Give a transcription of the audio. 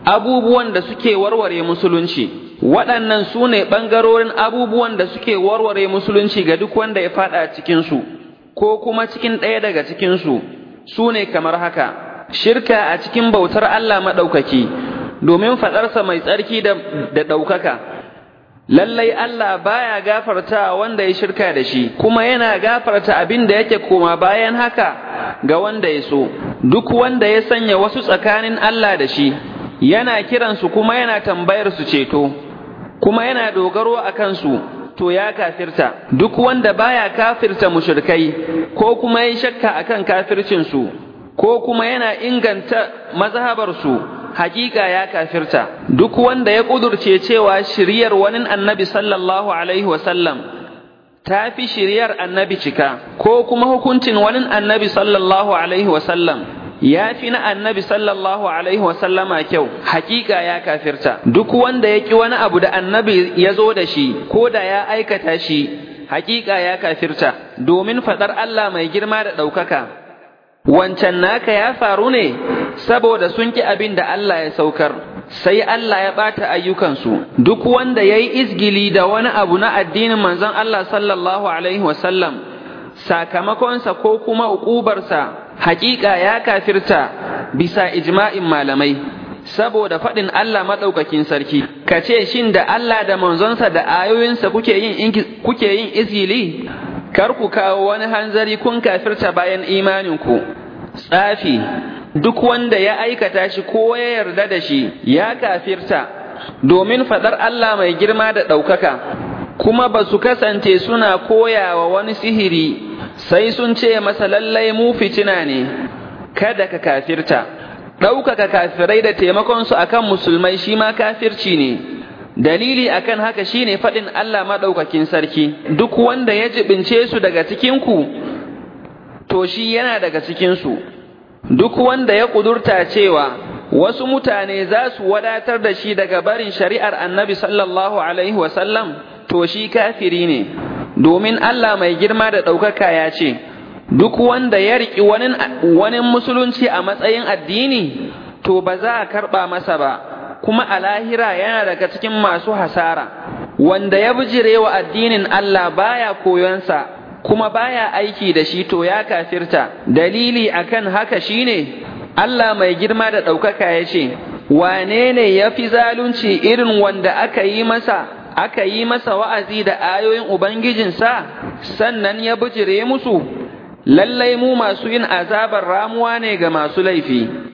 abubuwan da suke warware musulunci. Waɗannan su ne ɓangarorin abubuwan da suke warware musulunci ga duk wanda ya faɗa cikinsu, ko kuma cikin ɗaya daga cikinsu, su ne kamar haka: shirka a cikin bautar Allah maɗaukaki, domin faɗarsa mai tsarki da ɗaukaka. Lallai Allah baya gafarta wanda ya shirka da shi, kuma yana gafarta abin da yake koma bayan haka ga wanda ya so. Duk wanda ya sanya wasu tsakanin Allah da shi, yana kiransu kuma yana tambayar su ceto, kuma yana dogaro a kansu, to ya kafirta. Duk wanda baya kafirta mushrikai, ko kuma ya shakka akan kafircinsu, ko kuma yana inganta mazhabarsu, hakika ya kafirta. Duk wanda ya kudurce cewa shiriyar wani annabi sallallahu alaihi wasallam ta fi shiriyar annabi cika, ko kuma hukuncin wani annabi sallallahu alaihi wasallam ya fi na annabi sallallahu alaihi wasallama kyau, hakika ya kafirta. Duk wanda ya ki wani abu da annabi ya zo da shi, ko da ya aikata shi, hakika ya kafirta. Domin faɗar Allah mai girma da ɗaukaka, wancan naka ya faru ne saboda sun ki abin da Allah ya saukar, sai Allah ya ɓata ayyukansu. Duk wanda ya yi izgili da wani abu na addinin manzon Allah sallallahu alaihi wasallam, sakamakonsa ko kuma uƙubarsa hakika ya kafirta bisa ijma'in malamai. Saboda faɗin Allah maɗaukakin sarki, ka ce shin da Allah da manzonsa da ayoyinsa kuke yin izgili? Kar ku kawo wani hanzari, kun kafirta bayan imaninku. Tsafi, duk wanda ya aikata shi ko ya yarda da shi ya kafirta, domin faɗar Allah mai girma da ɗaukaka, kuma ba su kasance suna koyawa wani sihiri sai sun ce masa lallai mu fitina ne. Kada ka kafirta. Ɗaukaka kafirai da taimakonsu akan musulmai shi ma kafirci ne. Dalili akan haka shine faɗin Allah maɗaukakin sarki, duk wanda ya jibince su daga cikinku, to shi yana daga cikinsu. Duk wanda ya ƙudurta cewa wasu mutane za su wadatar da shi daga barin shari'ar annabi sallallahu alaihi wasallam, to shi kafiri ne. Domin Allah mai girma da ɗaukaka ya ce, duk wanda ya riƙi wani musulunci a matsayin addini, to ba za a karɓa masa ba, kuma a lahira yana daga cikin masu hasara. Wanda ya bijire wa addinin Allah baya koyonsa, kuma baya aiki da shi, to ya kafirta. Dalili akan haka shine Allah mai girma da ɗaukaka ya ce, wane ne ya fi zalunci irin wanda aka yi masa wa'azi da ayoyin Ubangijinsa, sannan ya bijire musu? Lallai mu masu yin azabar ramuwa ne ga masu laifi.